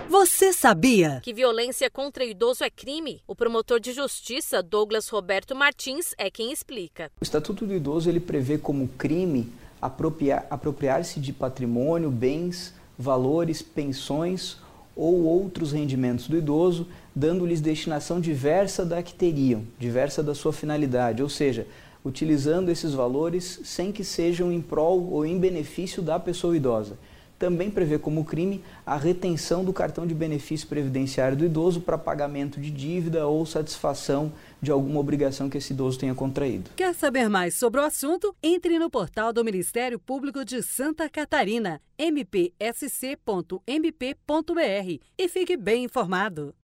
Você sabia que violência contra idoso é crime? O promotor de justiça, Douglas Roberto Martins, é quem explica. O Estatuto do Idoso ele prevê como crime apropriar-se de patrimônio, bens, valores, pensões ou outros rendimentos do idoso, dando-lhes destinação diversa da que teriam, diversa da sua finalidade, ou seja, utilizando esses valores sem que sejam em prol ou em benefício da pessoa idosa. Também prevê como crime a retenção do cartão de benefício previdenciário do idoso para pagamento de dívida ou satisfação de alguma obrigação que esse idoso tenha contraído. Quer saber mais sobre o assunto? Entre no portal do Ministério Público de Santa Catarina, mpsc.mp.br, e fique bem informado.